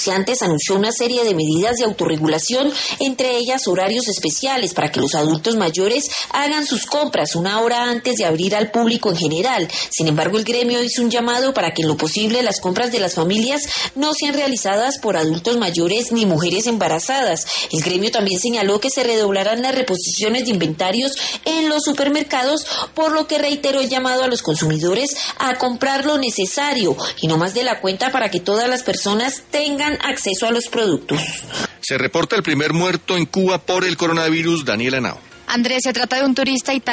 comerciantes anunció una serie de medidas de autorregulación, entre ellas horarios especiales para que los adultos mayores hagan sus compras una hora antes de abrir al público en general. Sin embargo, el gremio hizo un llamado para que en lo posible las compras de las familias no sean realizadas por adultos mayores ni mujeres embarazadas. El gremio también señaló que se redoblarán las reposiciones de inventarios en los supermercados, por lo que reiteró el llamado a los consumidores a comprar lo necesario y no más de la cuenta para que todas las personas tengan acceso a los productos. Se reporta el primer muerto en Cuba por el coronavirus. Daniela Henao. Andrés, se trata de un turista italiano